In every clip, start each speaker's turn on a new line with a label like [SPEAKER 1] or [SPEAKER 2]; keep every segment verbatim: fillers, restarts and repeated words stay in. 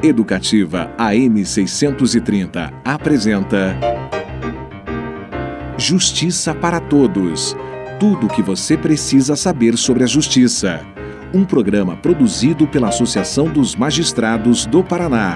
[SPEAKER 1] Educativa A M seiscentos e trinta apresenta Justiça para Todos. Tudo o que você precisa saber sobre a justiça. Um programa produzido pela Associação dos Magistrados do Paraná.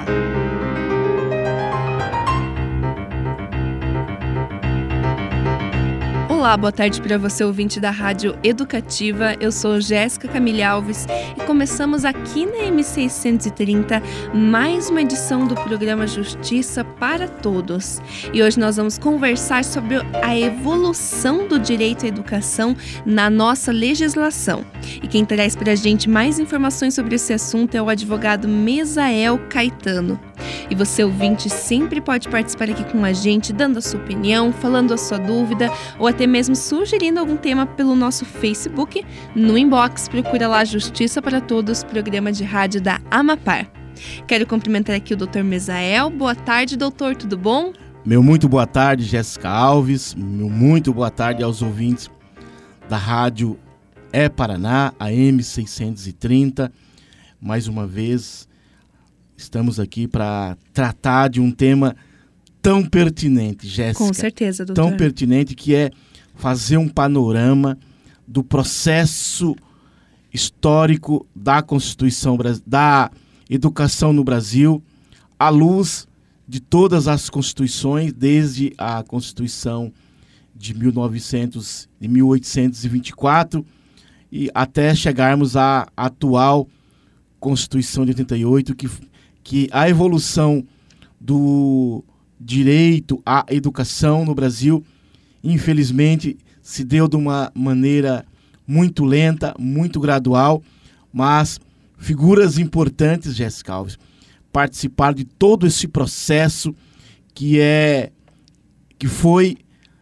[SPEAKER 2] Olá, boa tarde para você, ouvinte da Rádio Educativa. Eu sou Jéssica Camille Alves e começamos aqui na M seiscentos e trinta mais uma edição do programa Justiça para Todos. E hoje nós vamos conversar sobre a evolução do direito à educação na nossa legislação. E quem traz para a gente mais informações sobre esse assunto é o advogado Mesael Caetano. E você, ouvinte, sempre pode participar aqui com a gente, dando a sua opinião, falando a sua dúvida ou até mesmo sugerindo algum tema pelo nosso Facebook. No inbox, procura lá Justiça para Todos, programa de rádio da Amapar. Quero cumprimentar aqui o doutor Mesael. Boa tarde, doutor, tudo bom?
[SPEAKER 3] Meu muito boa tarde, Jéssica Alves. Meu muito boa tarde aos ouvintes da Rádio É Paraná, a M seiscentos e trinta. Mais uma vez, estamos aqui para tratar de um tema tão pertinente, Jéssica.
[SPEAKER 2] Com certeza, doutor.
[SPEAKER 3] Tão pertinente, que é fazer um panorama do processo histórico da Constituição, da educação no Brasil, à luz de todas as constituições, desde a Constituição de mil e oitocentos e vinte e quatro e até chegarmos à atual Constituição de oitenta e oito, que que a evolução do direito à educação no Brasil, infelizmente, se deu de uma maneira muito lenta, muito gradual, mas figuras importantes, Jéssica Alves, participaram de todo esse processo que, é, que foi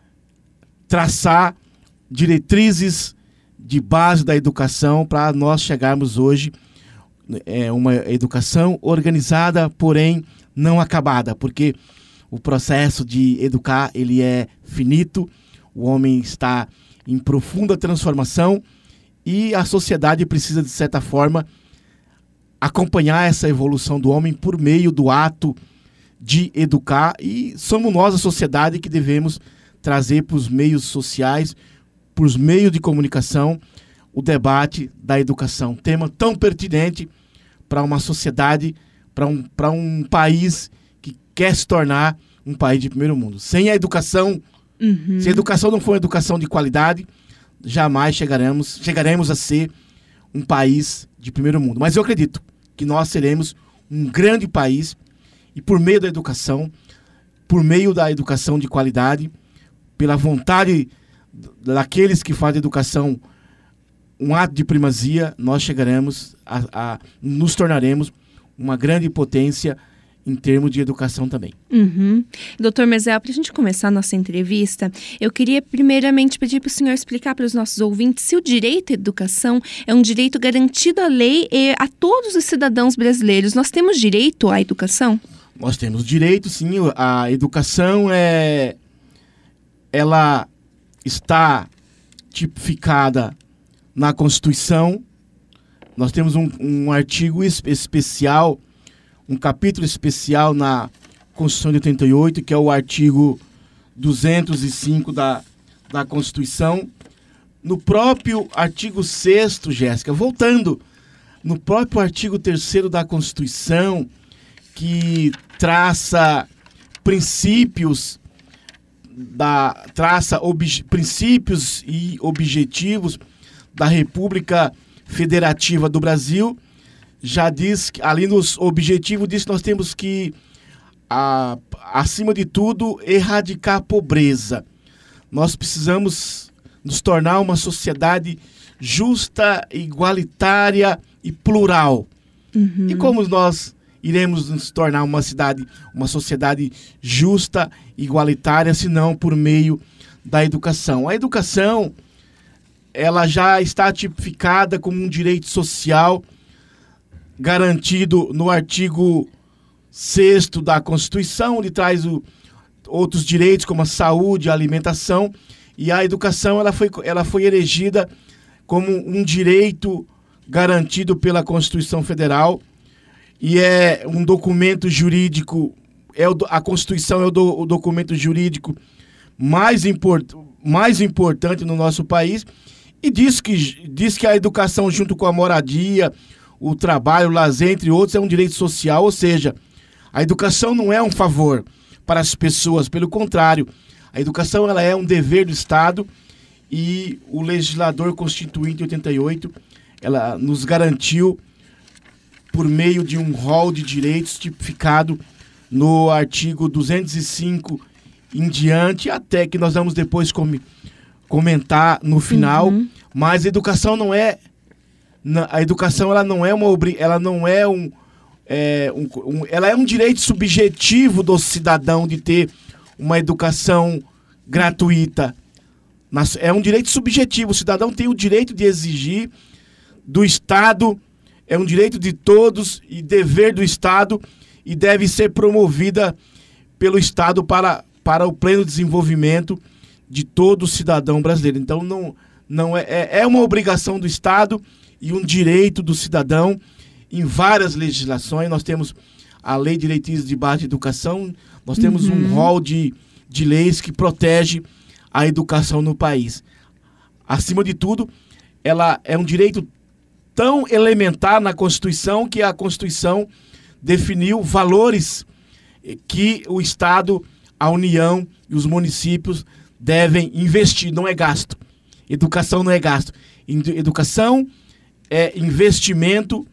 [SPEAKER 3] traçar diretrizes de base da educação para nós chegarmos hoje é uma educação organizada, porém não acabada, porque o processo de educar, ele é finito, o homem está em profunda transformação e a sociedade precisa, de certa forma, acompanhar essa evolução do homem por meio do ato de educar, e somos nós, a sociedade, que devemos trazer para os meios sociais, para os meios de comunicação, o debate da educação, tema tão pertinente para uma sociedade, para um, para um país que quer se tornar um país de primeiro mundo. Sem a educação, uhum. se a educação não for uma educação de qualidade, jamais chegaremos, chegaremos a ser um país de primeiro mundo. Mas eu acredito que nós seremos um grande país, e por meio da educação, por meio da educação de qualidade, pela vontade daqueles que fazem educação um ato de primazia, nós chegaremos a, a nos tornaremos uma grande potência em termos de educação também.
[SPEAKER 2] Uhum. Doutor Mesael, para a gente começar a nossa entrevista, eu queria primeiramente pedir para o senhor explicar para os nossos ouvintes se o direito à educação é um direito garantido à lei e a todos os cidadãos brasileiros. Nós temos direito à educação?
[SPEAKER 3] Nós temos direito, sim. A educação é, ela está tipificada na Constituição. Nós temos um, um artigo especial, um capítulo especial na Constituição de oitenta e oito, que é o artigo duzentos e cinco da, da Constituição. No próprio artigo sexto, Jéssica, voltando, no próprio artigo terceiro da Constituição, que traça princípios, da, traça ob, princípios e objetivos da República Federativa do Brasil, já diz, além dos objetivos disso, nós temos que, a, acima de tudo, erradicar a pobreza. Nós precisamos nos tornar uma sociedade justa, igualitária e plural. Uhum. E como nós iremos nos tornar uma cidade, uma sociedade justa, igualitária, se não por meio da educação? A educação, ela já está tipificada como um direito social garantido no artigo sexto da Constituição, onde traz o, outros direitos como a saúde, a alimentação, e a educação ela foi, ela foi erigida como um direito garantido pela Constituição Federal e é um documento jurídico, é o, a Constituição é o, do, o documento jurídico mais, import, mais importante no nosso país, e diz que, diz que a educação, junto com a moradia, o trabalho, o lazer, entre outros, é um direito social, ou seja, a educação não é um favor para as pessoas, pelo contrário, a educação ela é um dever do Estado, e o legislador constituinte em oitenta e oito, ela nos garantiu por meio de um rol de direitos tipificado no artigo duzentos e cinco em diante, até que nós vamos depois com, comentar no final, uhum. Mas a educação não é a educação ela não é uma ela não é um, é, um, um ela é um direito subjetivo do cidadão de ter uma educação gratuita. É um direito subjetivo, o cidadão tem o direito de exigir do Estado, é um direito de todos e dever do Estado, e deve ser promovida pelo Estado para, para o pleno desenvolvimento de todo cidadão brasileiro. Então, não, não é, é uma obrigação do Estado e um direito do cidadão em várias legislações. Nós temos a Lei de Diretrizes de Base de Educação, nós temos uhum. um rol de, de leis que protege a educação no país. Acima de tudo, ela é um direito tão elementar na Constituição que a Constituição definiu valores que o Estado, a União e os municípios devem investir, não é gasto. Educação não é gasto. Educação é investimento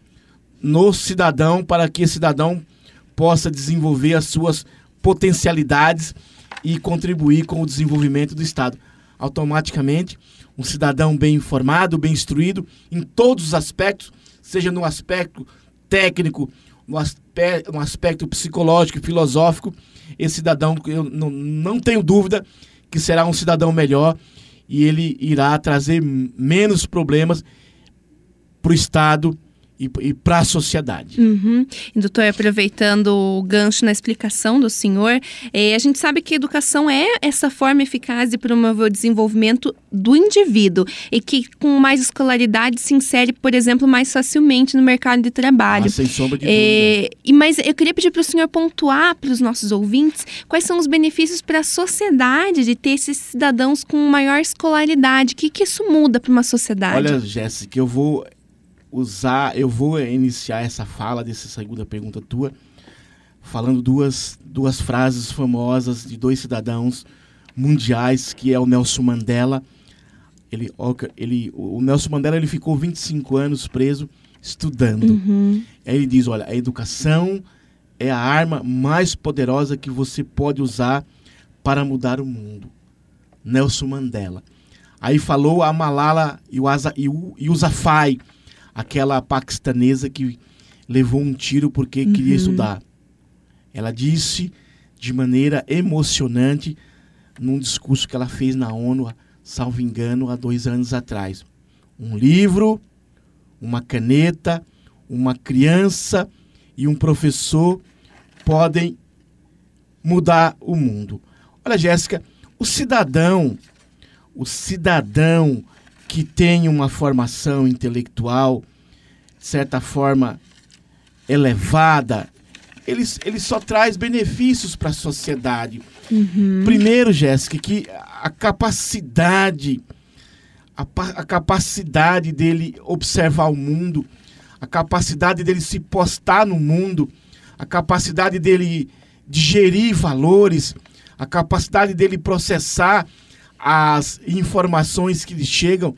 [SPEAKER 3] no cidadão para que esse cidadão possa desenvolver as suas potencialidades e contribuir com o desenvolvimento do Estado. Automaticamente, um cidadão bem informado, bem instruído, em todos os aspectos, seja no aspecto técnico, no aspecto, no aspecto psicológico e filosófico, esse cidadão, eu não, não tenho dúvida que será um cidadão melhor e ele irá trazer menos problemas para o Estado e, e para a sociedade.
[SPEAKER 2] Uhum. E, doutor, aproveitando o gancho na explicação do senhor, é, a gente sabe que a educação é essa forma eficaz de promover o desenvolvimento do indivíduo e que com mais escolaridade se insere, por exemplo, mais facilmente no mercado de trabalho.
[SPEAKER 3] Ah, sem sombra de
[SPEAKER 2] é,
[SPEAKER 3] dúvida.
[SPEAKER 2] E, mas eu queria pedir para o senhor pontuar para os nossos ouvintes quais são os benefícios para a sociedade de ter esses cidadãos com maior escolaridade. O que, que isso muda para uma sociedade?
[SPEAKER 3] Olha, Jéssica, eu vou... usar, eu vou iniciar essa fala dessa segunda pergunta tua falando duas, duas frases famosas de dois cidadãos mundiais, que é o Nelson Mandela. Ele, ele, o Nelson Mandela ele ficou vinte e cinco anos preso estudando. Uhum. Aí ele diz, olha, a educação é a arma mais poderosa que você pode usar para mudar o mundo. Nelson Mandela. Aí falou a Malala Yousafzai, aquela paquistanesa que levou um tiro porque uhum. queria estudar. Ela disse de maneira emocionante num discurso que ela fez na ONU, salvo engano, há dois anos atrás. Um livro, uma caneta, uma criança e um professor podem mudar o mundo. Olha, Jéssica, o cidadão, o cidadão que tem uma formação intelectual, de certa forma, elevada, ele, ele só traz benefícios para a sociedade. Uhum. Primeiro, Jéssica, que a capacidade, a, a capacidade dele observar o mundo, a capacidade dele se postar no mundo, a capacidade dele digerir valores, a capacidade dele processar as informações que lhe chegam,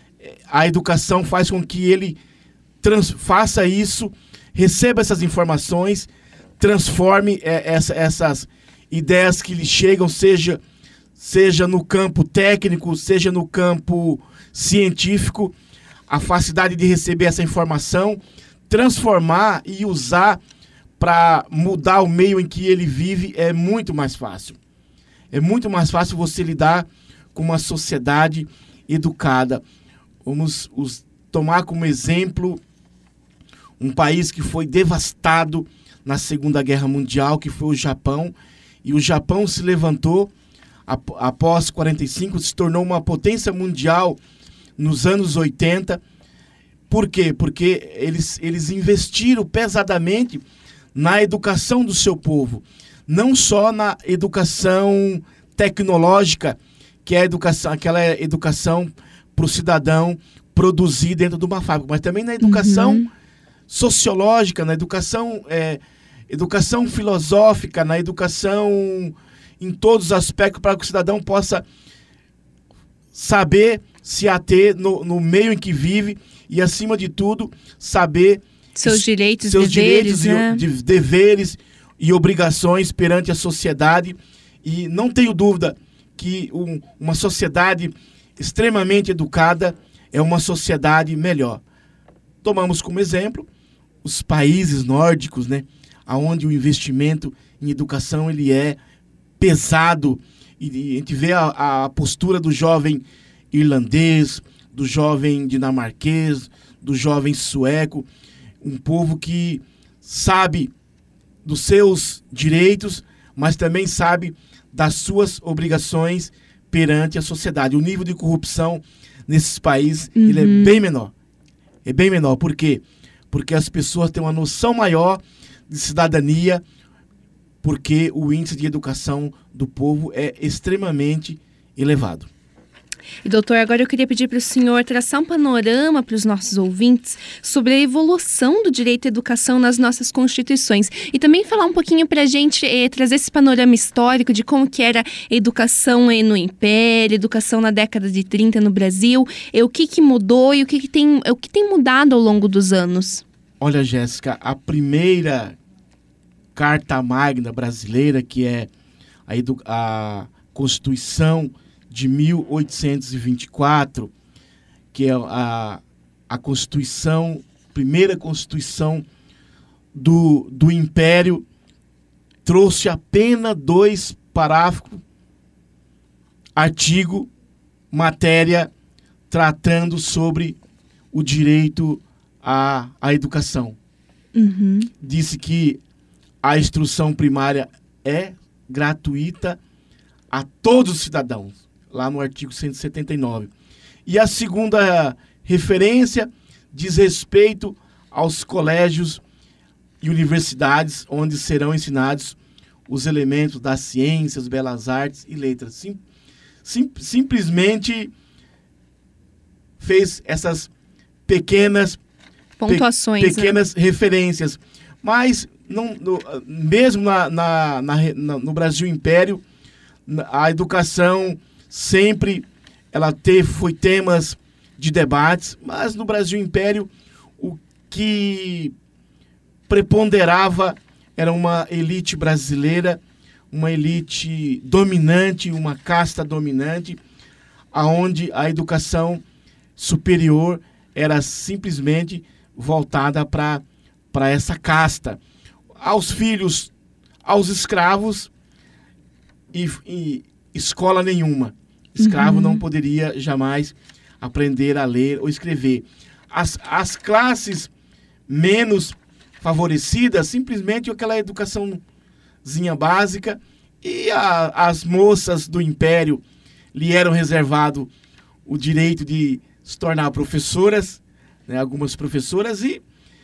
[SPEAKER 3] a educação faz com que ele trans, faça isso, receba essas informações, transforme é, essa, essas ideias que lhe chegam, seja, seja no campo técnico, seja no campo científico, a facilidade de receber essa informação, transformar e usar para mudar o meio em que ele vive é muito mais fácil. É muito mais fácil você lidar com uma sociedade educada. Vamos os, tomar como exemplo um país que foi devastado na Segunda Guerra Mundial, que foi o Japão. E o Japão se levantou ap- após quarenta e cinco, se tornou uma potência mundial nos anos oitenta, Por quê? Porque eles, eles investiram pesadamente na educação do seu povo. Não só na educação tecnológica, que é a educação, aquela educação para o cidadão produzir dentro de uma fábrica, mas também na educação uhum. sociológica, na educação, é, educação filosófica, na educação em todos os aspectos, para que o cidadão possa saber se ater no, no meio em que vive e, acima de tudo, saber
[SPEAKER 2] seus direitos,
[SPEAKER 3] seus
[SPEAKER 2] deveres,
[SPEAKER 3] direitos
[SPEAKER 2] né?
[SPEAKER 3] e, de, deveres e obrigações perante a sociedade. E não tenho dúvida que um, uma sociedade extremamente educada é uma sociedade melhor. Tomamos como exemplo os países nórdicos, né, onde o investimento em educação ele é pesado. E a gente vê a, a postura do jovem irlandês, do jovem dinamarquês, do jovem sueco, um povo que sabe dos seus direitos, mas também sabe das suas obrigações perante a sociedade. O nível de corrupção nesses países uhum. ele é bem menor. É bem menor. Por quê? Porque as pessoas têm uma noção maior de cidadania, porque o índice de educação do povo é extremamente elevado.
[SPEAKER 2] E, doutor, agora eu queria pedir para o senhor traçar um panorama para os nossos ouvintes sobre a evolução do direito à educação nas nossas constituições. E também falar um pouquinho para a gente, eh, trazer esse panorama histórico de como que era a educação eh, no Império, educação na década de trinta no Brasil, eh, o que, que mudou e o que, que, tem, o que tem mudado ao longo dos anos.
[SPEAKER 3] Olha, Jéssica, a primeira Carta Magna brasileira, que é a, edu- a Constituição de mil oitocentos e vinte e quatro, que é a, a Constituição, primeira Constituição do, do Império, trouxe apenas dois parágrafos, artigo, matéria, tratando sobre o direito à, à educação.
[SPEAKER 2] Uhum.
[SPEAKER 3] Disse que a instrução primária é gratuita a todos os cidadãos, lá no artigo cento e setenta e nove. E a segunda referência diz respeito aos colégios e universidades, onde serão ensinados os elementos das ciências, belas artes e letras. Sim, sim, simplesmente fez essas pequenas
[SPEAKER 2] pontuações,
[SPEAKER 3] pe- pequenas né? referências. Mas, não, no, mesmo na, na, na, na, no Brasil Império, a educação sempre ela teve, foi temas de debates, mas no Brasil Império o que preponderava era uma elite brasileira, uma elite dominante, uma casta dominante, aonde a educação superior era simplesmente voltada para para essa casta. Aos filhos, aos escravos e, e escola nenhuma. Escravo uhum. não poderia jamais aprender a ler ou escrever. As, as classes menos favorecidas, simplesmente aquela educaçãozinha básica, e a, as moças do Império lhe eram reservado o direito de se tornar professoras, né, algumas professoras, e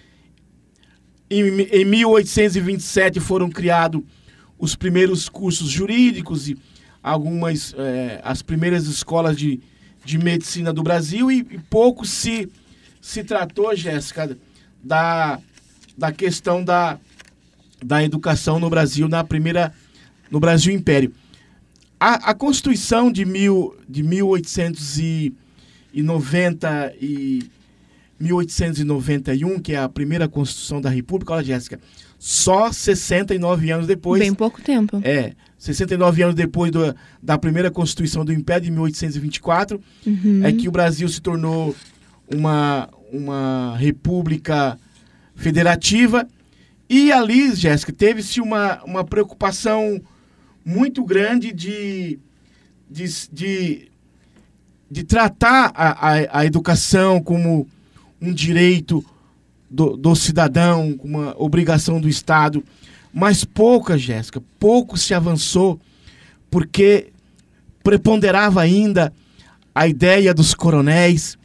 [SPEAKER 3] em, em mil oitocentos e vinte e sete foram criados os primeiros cursos jurídicos e algumas, é, as primeiras escolas de, de medicina do Brasil, e, e pouco se, se tratou, Jéssica, da, da questão da, da educação no Brasil, na primeira, no Brasil Império. A, a Constituição de, mil, de mil oitocentos e noventa e mil oitocentos e noventa e um, que é a primeira Constituição da República, olha, Jéssica, só sessenta e nove anos depois...
[SPEAKER 2] Bem pouco tempo.
[SPEAKER 3] É, sessenta e nove anos depois do, da primeira Constituição do Império, de mil oitocentos e vinte e quatro, uhum. é que o Brasil se tornou uma, uma república federativa. E ali, Jéssica, teve-se uma, uma preocupação muito grande de, de, de, de tratar a, a, a educação como um direito do, do cidadão, uma obrigação do Estado, mas pouca, Jéssica, pouco se avançou, porque preponderava ainda a ideia dos coronéis,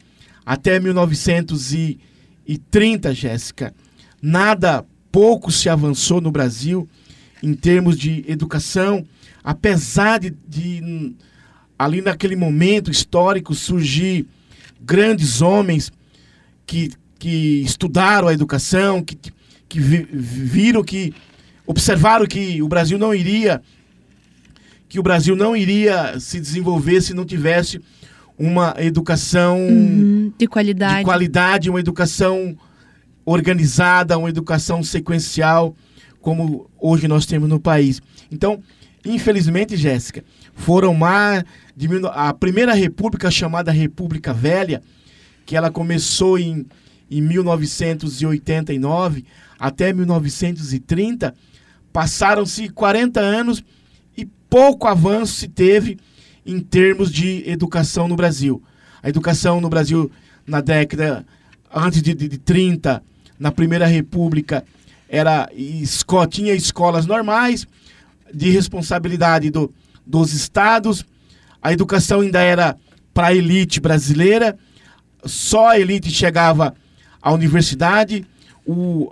[SPEAKER 3] até mil novecentos e trinta, Jéssica, nada, pouco se avançou no Brasil em termos de educação, apesar de, de ali naquele momento histórico surgir grandes homens que, que estudaram a educação, que, que viram que, observaram que o Brasil não iria, que o Brasil não iria se desenvolver se não tivesse uma educação
[SPEAKER 2] uhum, de qualidade.
[SPEAKER 3] de qualidade, uma educação organizada, uma educação sequencial, como hoje nós temos no país. Então, infelizmente, Jéssica, foram mais de mil, a primeira república, chamada República Velha, que ela começou em, em mil novecentos e oitenta e nove até mil novecentos e trinta, passaram-se quarenta anos e pouco avanço se teve em termos de educação no Brasil. A educação no Brasil, na década antes de, de, de trinta, na Primeira República, era, esco, tinha escolas normais, de responsabilidade do, dos estados. A educação ainda era para a elite brasileira, só a elite chegava à universidade. O,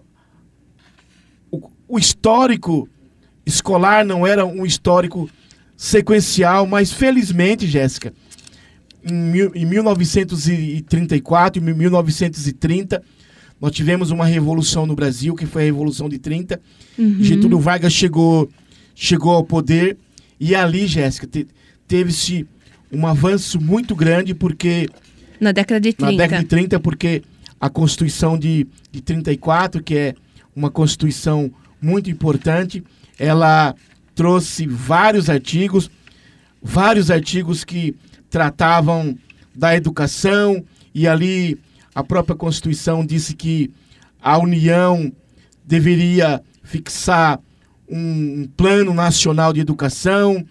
[SPEAKER 3] o, o histórico escolar não era um histórico sequencial, mas felizmente, Jéssica, em, mil, em mil novecentos e trinta e quatro, em mil novecentos e trinta, nós tivemos uma revolução no Brasil, que foi a Revolução de trinta. Uhum. Getúlio Vargas chegou, chegou ao poder, e ali, Jéssica, te, teve-se um avanço muito grande, porque...
[SPEAKER 2] Na década de trinta.
[SPEAKER 3] Na década de trinta, porque a Constituição de, de trinta e quatro, que é uma Constituição muito importante, ela trouxe vários artigos, vários artigos que tratavam da educação, e ali a própria Constituição disse que a União deveria fixar um, um plano nacional de educação,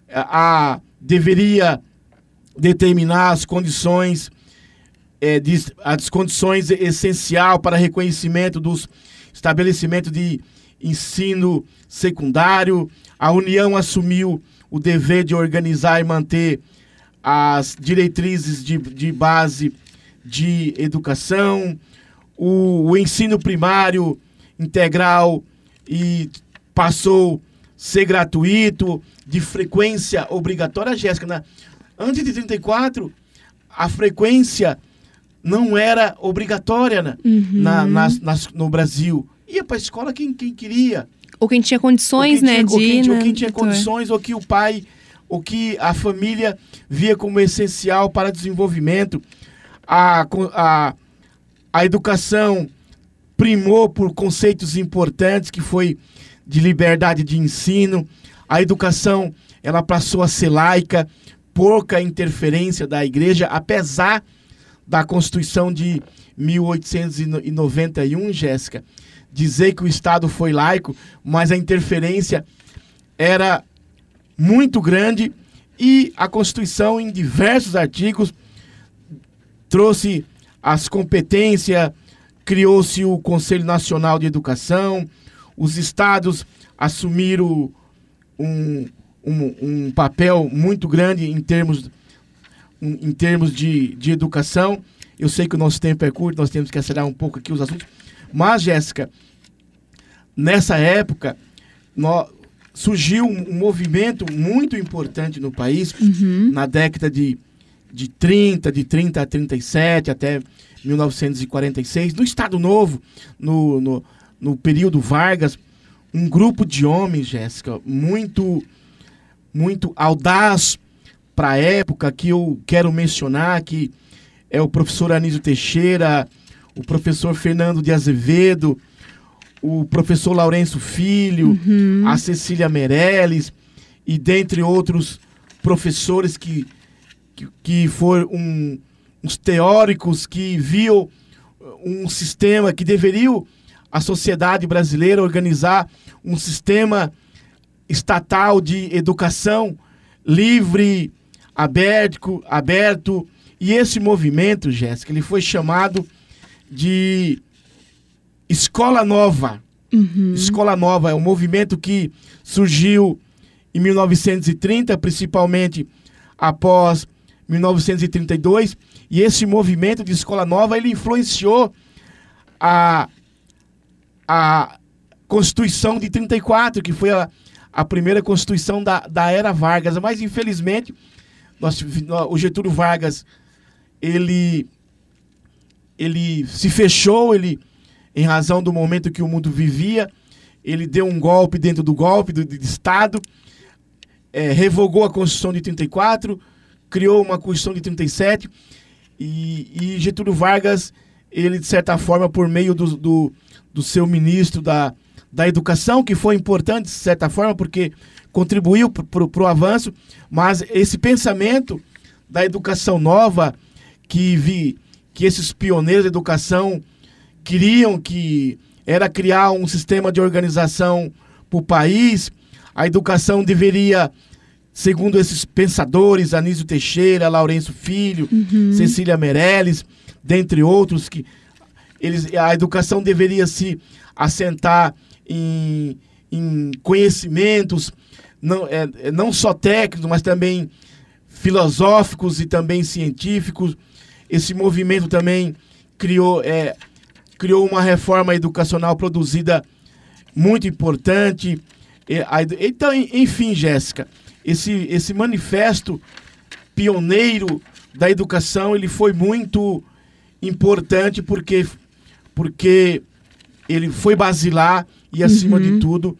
[SPEAKER 3] a, a, deveria determinar as condições, é, de, as condições essenciais para reconhecimento dos estabelecimentos de ensino secundário. A União assumiu o dever de organizar e manter as diretrizes de, de base de educação, o, o ensino primário integral e passou a ser gratuito, de frequência obrigatória. Jéssica, na, antes de trinta e quatro, a frequência não era obrigatória na, uhum. na, nas, nas, no Brasil. Ia para a escola quem, quem queria.
[SPEAKER 2] Ou quem tinha condições,
[SPEAKER 3] quem
[SPEAKER 2] né?
[SPEAKER 3] Tinha,
[SPEAKER 2] de
[SPEAKER 3] ou quem,
[SPEAKER 2] ir,
[SPEAKER 3] ou
[SPEAKER 2] né,
[SPEAKER 3] quem tinha
[SPEAKER 2] doutor?
[SPEAKER 3] condições, ou que o pai, ou que a família via como essencial para desenvolvimento. A, a, a educação primou por conceitos importantes, que foi de liberdade de ensino. A educação, ela passou a ser laica, pouca interferência da igreja, apesar da Constituição de mil oitocentos e noventa e um, Jéssica, dizer que o Estado foi laico, mas a interferência era muito grande, e a Constituição, em diversos artigos, trouxe as competências, criou-se o Conselho Nacional de Educação, os estados assumiram um, um, um papel muito grande em termos, em termos de, de educação. Eu sei que o nosso tempo é curto, nós temos que acelerar um pouco aqui os assuntos, mas, Jéssica, nessa época, nós, surgiu um, um movimento muito importante no país, uhum. na década de, de trinta, de trinta a trinta e sete, até mil novecentos e quarenta e seis, no Estado Novo, no, no, no período Vargas, um grupo de homens, Jéssica, muito, muito audaz para a época, que eu quero mencionar, que é o professor Anísio Teixeira, o professor Fernando de Azevedo, o professor Lourenço Filho, uhum. a Cecília Meirelles, e dentre outros professores que, que, que foram um, uns teóricos que viam um sistema que deveriam a sociedade brasileira organizar um sistema estatal de educação livre, aberto, aberto. E esse movimento, Jéssica, ele foi chamado de Escola Nova. Uhum. Escola Nova é um movimento que surgiu em mil novecentos e trinta, principalmente após mil novecentos e trinta e dois, e esse movimento de escola nova, ele influenciou a, a Constituição de trinta e quatro, que foi a, a primeira Constituição da, da era Vargas. Mas, infelizmente, nós, o Getúlio Vargas, ele, ele se fechou, ele, em razão do momento que o mundo vivia, ele deu um golpe dentro do golpe do, do Estado, é, revogou a Constituição de trinta e quatro, criou uma Constituição de trinta e sete, e, e Getúlio Vargas, ele, de certa forma, por meio do, do, do seu ministro da, da Educação, que foi importante, de certa forma, porque contribuiu para o avanço, mas esse pensamento da educação nova, que, vi, que esses pioneiros da educação queriam, que era criar um sistema de organização para o país, a educação deveria, segundo esses pensadores, Anísio Teixeira, Lourenço Filho, uhum. Cecília Meirelles, dentre outros, que eles, a educação deveria se assentar em, em conhecimentos, não, é, não só técnicos, mas também filosóficos e também científicos. Esse movimento também criou, é, criou uma reforma educacional produzida muito importante. Então, enfim, Jéssica, esse, esse manifesto pioneiro da educação, ele foi muito importante porque, porque ele foi basilar e, acima uhum. de tudo,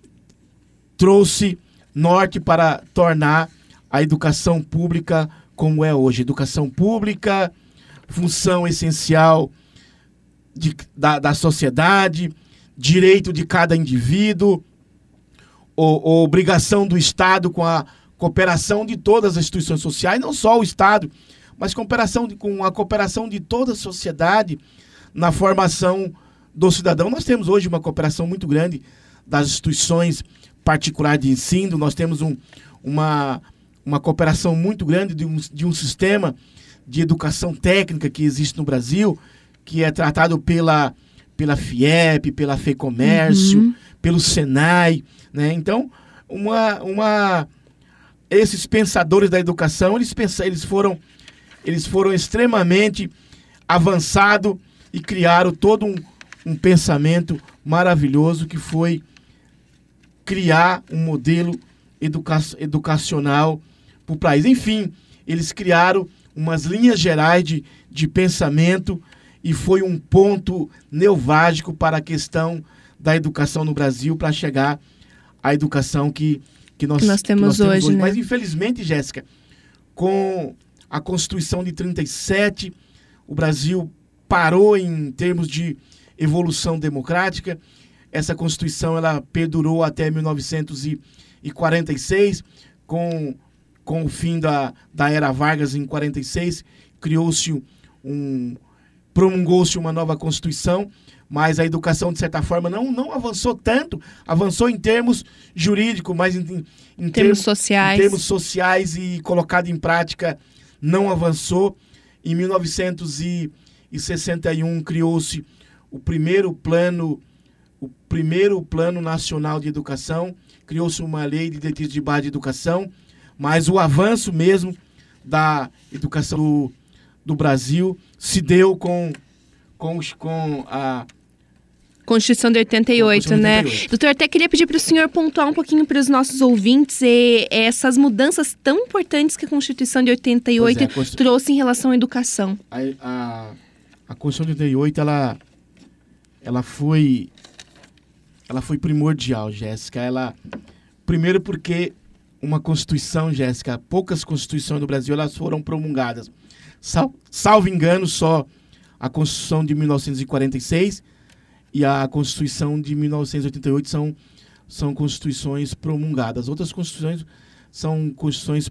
[SPEAKER 3] trouxe norte para tornar a educação pública como é hoje. Educação pública, função essencial de, da, da sociedade, direito de cada indivíduo, ou, ou obrigação do Estado com a cooperação de todas as instituições sociais, não só o Estado, mas cooperação de, com a cooperação de toda a sociedade na formação do cidadão. Nós temos hoje uma cooperação muito grande das instituições particulares de ensino, nós temos um, uma, uma cooperação muito grande de um, de um sistema de educação técnica que existe no Brasil, que é tratado pela, pela FIEP, pela FEComércio, uhum. pelo Senai, né? Então, uma, uma, esses pensadores da educação, eles, pensa, eles, foram, eles foram extremamente avançados e criaram todo um, um pensamento maravilhoso, que foi criar um modelo educa educacional para o país. Enfim, eles criaram umas linhas gerais de, de pensamento, e foi um ponto nevrálgico para a questão da educação no Brasil, para chegar à educação que, que, nós,
[SPEAKER 2] que nós temos, que nós temos hoje. hoje.
[SPEAKER 3] Né? Mas, infelizmente, Jéssica, com a Constituição de trinta e sete, o Brasil parou em termos de evolução democrática. Essa Constituição, ela perdurou até mil novecentos e quarenta e seis, com, com o fim da, da era Vargas em quarenta e seis, criou-se um... promulgou-se uma nova Constituição, mas a educação, de certa forma, não, não avançou tanto, avançou em termos jurídicos, mas em, em, em, termos,
[SPEAKER 2] sociais.
[SPEAKER 3] em termos sociais e colocado em prática não avançou. Em mil novecentos e sessenta e um criou-se o primeiro plano, o primeiro plano nacional de educação, criou-se uma lei de diretrizes de base de educação, mas o avanço mesmo da educação do, do Brasil se deu com, com, com a
[SPEAKER 2] Constituição de oitenta e oito, né? oitenta e oito. Doutor, até queria pedir para o senhor pontuar um pouquinho para os nossos ouvintes e, essas mudanças tão importantes que a Constituição de oitenta e oito é, Constitu... trouxe em relação à educação.
[SPEAKER 3] A, a, a Constituição de oitenta e oito, ela, ela, foi, ela foi primordial, Jéssica. Ela, primeiro porque uma Constituição, Jéssica, poucas Constituições do Brasil, elas foram promulgadas. Sal, salvo engano, só a Constituição de mil novecentos e quarenta e seis e a Constituição de mil novecentos e oitenta e oito são, são Constituições promulgadas. Outras Constituições são Constituições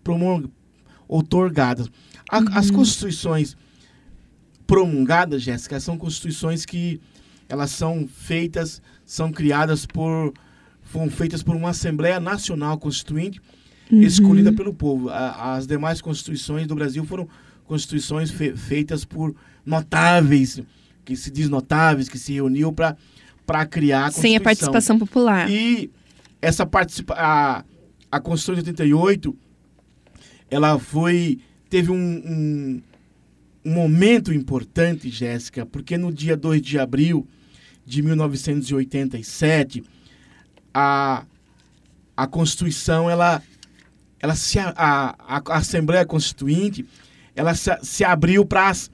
[SPEAKER 3] outorgadas. A, uhum. As Constituições promulgadas, Jéssica, são Constituições que elas são feitas, são criadas por, foram feitas por uma Assembleia Nacional Constituinte, uhum. escolhida pelo povo. A, as demais Constituições do Brasil foram constituições fe feitas por notáveis, que se diz notáveis, que se reuniu para para criar a Constituição.
[SPEAKER 2] Sem a participação popular.
[SPEAKER 3] E essa participa a, a Constituição de oitenta e oito, ela foi teve um, um, um momento importante, Jéssica, porque no dia dois de abril de mil novecentos e oitenta e sete, a, a Constituição, ela, ela se, a, a, a Assembleia Constituinte, ela se, se abriu para as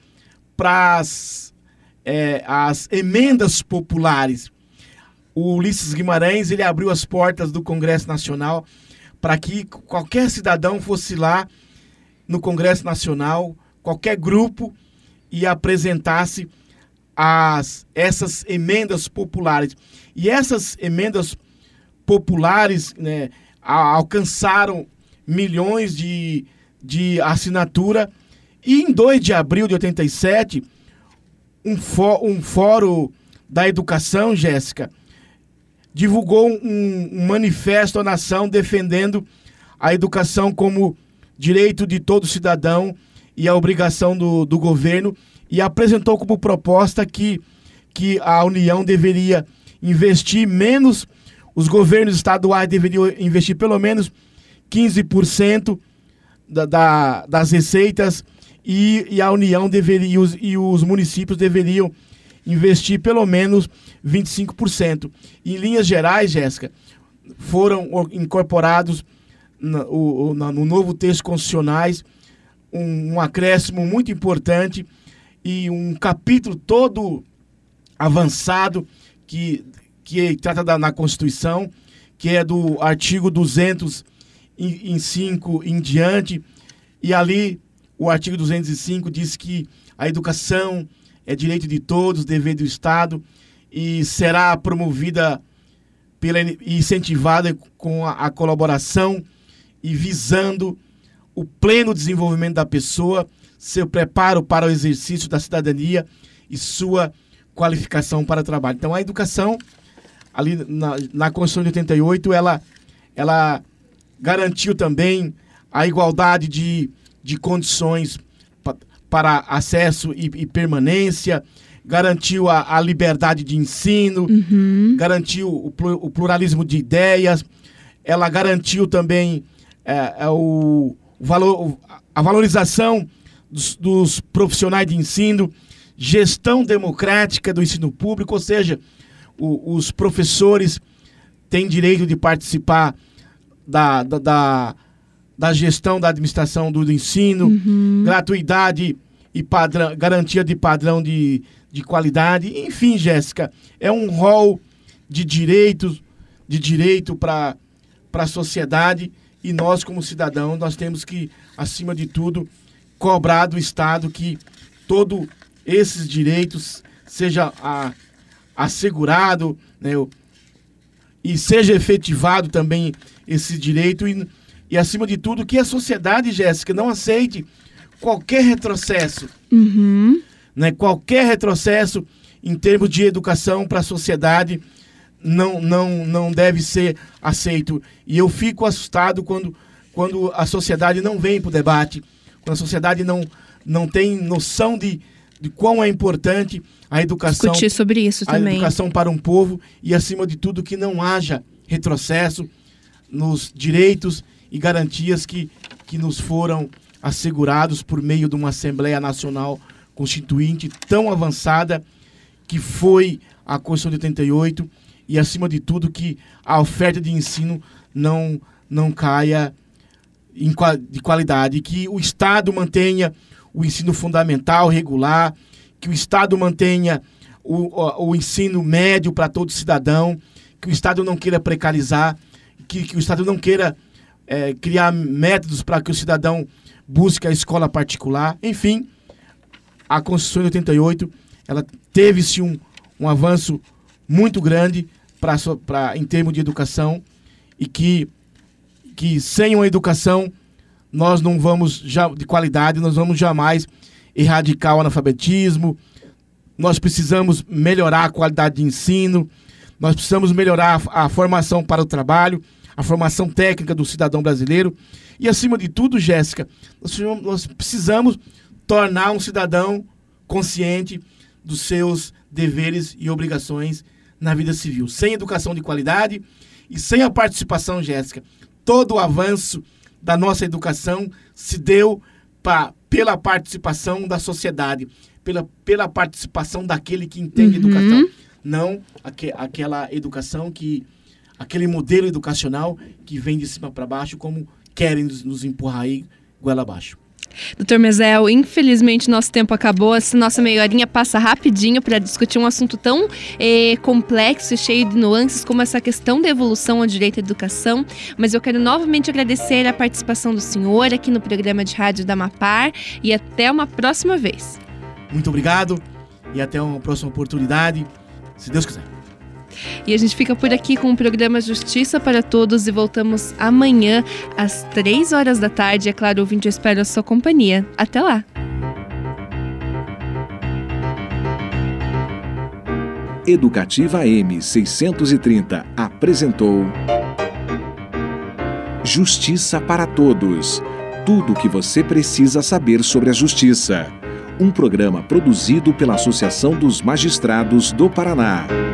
[SPEAKER 3] pras, é, as emendas populares. O Ulisses Guimarães, ele abriu as portas do Congresso Nacional para que qualquer cidadão fosse lá no Congresso Nacional, qualquer grupo, e apresentasse as, essas emendas populares. E essas emendas populares, né, alcançaram milhões de, de assinatura. E em dois de abril de oitenta e sete, um, fó, um fórum da educação, Jéssica, divulgou um, um manifesto à nação defendendo a educação como direito de todo cidadão e a obrigação do, do governo, e apresentou como proposta que, que a União deveria investir menos, os governos estaduais deveriam investir pelo menos quinze por cento da, da, das receitas, e, e a União deveria, e os, e os municípios deveriam investir pelo menos vinte e cinco por cento. Em linhas gerais, Jéssica, foram incorporados no, o, no novo texto constitucionais um, um acréscimo muito importante e um capítulo todo avançado que, que trata da, na Constituição, que é do artigo duzentos e cinco em diante, e ali o artigo duzentos e cinco diz que a educação é direito de todos, dever do Estado, e será promovida pela, e incentivada com a, a colaboração e visando o pleno desenvolvimento da pessoa, seu preparo para o exercício da cidadania e sua qualificação para o trabalho. Então, a educação, ali na, na Constituição de oitenta e oito, ela, ela garantiu também a igualdade de, de condições pa, para acesso e, e permanência, garantiu a, a liberdade de ensino, uhum. garantiu o, o pluralismo de ideias, ela garantiu também é, é, o, o valor, a valorização dos, dos profissionais de ensino, gestão democrática do ensino público, ou seja, o, os professores têm direito de participar da, da, da, da gestão da administração do, do ensino, uhum. gratuidade e padrão, garantia de padrão de, de qualidade. Enfim, Jéssica, é um rol de direitos, de direito para a sociedade, e nós, como cidadãos, nós temos que, acima de tudo, cobrar do Estado que todos esses direitos seja a, assegurado, né, e seja efetivado também esse direito, e, e acima de tudo, que a sociedade, Jéssica, não aceite qualquer retrocesso, uhum. né, qualquer retrocesso em termos de educação para a sociedade não, não, não deve ser aceito. E eu fico assustado quando, quando a sociedade não vem para o debate, quando a sociedade não, não tem noção de, de quão é importante a educação.
[SPEAKER 2] Discutir sobre isso
[SPEAKER 3] a
[SPEAKER 2] também.
[SPEAKER 3] educação para um povo, e, acima de tudo, que não haja retrocesso nos direitos e garantias que, que nos foram assegurados por meio de uma Assembleia Nacional Constituinte tão avançada que foi a Constituição de oitenta e oito, e, acima de tudo, que a oferta de ensino não, não caia em, de qualidade, que o Estado mantenha o ensino fundamental regular, que o Estado mantenha o, o, o ensino médio para todo cidadão, que o Estado não queira precarizar, que, que o Estado não queira é, criar métodos para que o cidadão busque a escola particular. Enfim, a Constituição de oitenta e oito, ela teve-se um, um avanço muito grande pra, pra, em termos de educação, e que, que sem uma educação nós não vamos, já, de qualidade, nós vamos jamais erradicar o analfabetismo. Nós precisamos melhorar a qualidade de ensino, nós precisamos melhorar a, a formação para o trabalho, a formação técnica do cidadão brasileiro, e, acima de tudo, Jéssica, nós, nós precisamos tornar um cidadão consciente dos seus deveres e obrigações na vida civil. Sem educação de qualidade e sem a participação, Jéssica, todo o avanço da nossa educação se deu pra, pela participação da sociedade, pela, pela participação daquele que entende
[SPEAKER 2] Uhum.
[SPEAKER 3] educação, não aque, aquela educação que, aquele modelo educacional que vem de cima para baixo, como querem nos, nos empurrar aí goela abaixo.
[SPEAKER 2] doutor Mezel, infelizmente nosso tempo acabou. Essa nossa meia horinha passa rapidinho para discutir um assunto tão eh, complexo e cheio de nuances como essa questão da evolução ao direito à educação. Mas eu quero novamente agradecer a participação do senhor aqui no programa de rádio da Mapar e até uma próxima vez.
[SPEAKER 3] Muito obrigado e até uma próxima oportunidade, se Deus quiser.
[SPEAKER 2] E a gente fica por aqui com o programa Justiça para Todos e voltamos amanhã às três horas da tarde. É claro, ouvinte, eu espero a sua companhia. Até lá!
[SPEAKER 1] Educativa M seiscentos e trinta apresentou Justiça para Todos. Tudo o que você precisa saber sobre a justiça. Um programa produzido pela Associação dos Magistrados do Paraná.